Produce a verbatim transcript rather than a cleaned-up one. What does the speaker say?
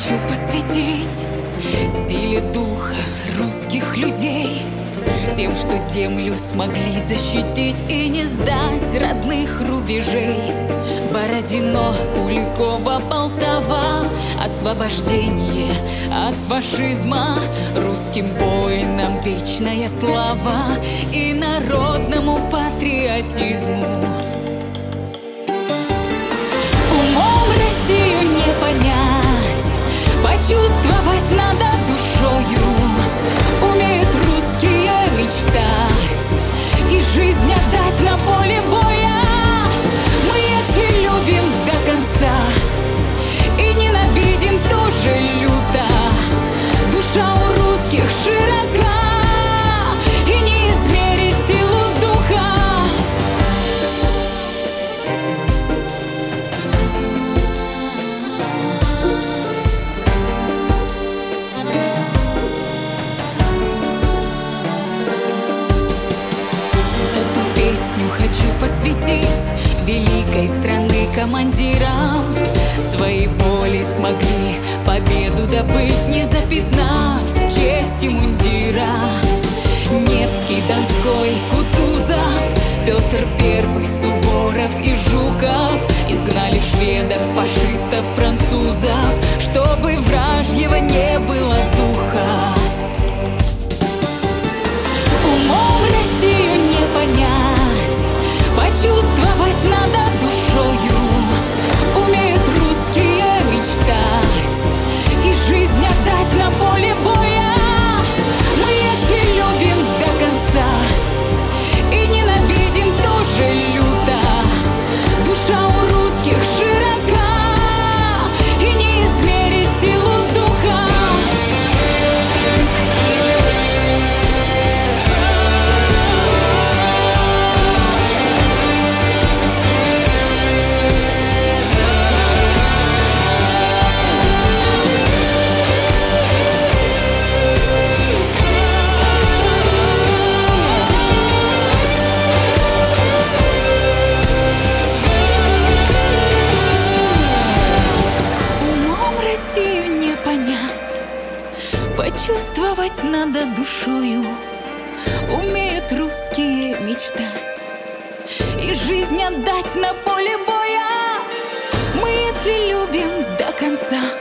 хочу посвятить силе духа русских людей, тем, что землю смогли защитить и не сдать родных рубежей. Бородино, Куликова, Полтава, освобождение от фашизма. Русским воинам вечная слава и народному патриотизму. Умом Россию не понять, почувствовать надо душою. Умеют русские мечтать и жизнь отдать на поле боя. Мы, если любим до конца и ненавидим тоже люто, душа у русских широка и не измерить силу духа. Хочу посвятить великой страны командирам. Своей волей смогли победу добыть, не запятнав честью мундира. Невский, Донской, Кутузов, Петр Первый, Суворов и Жуков изгнали шведов, фашистов, французов, чтобы вражьего не было духа. Умом Россию не понять, почувствовать надо душою. Умеют русские мечтать и жизнь отдать на поле боя. Мы, если любим до конца и ненавидим тоже люто, душа у русских широка и не измерить силу духа. Почувствовать надо душою. Умеют русские мечтать и жизнь отдать на поле боя. Мы, если любим до конца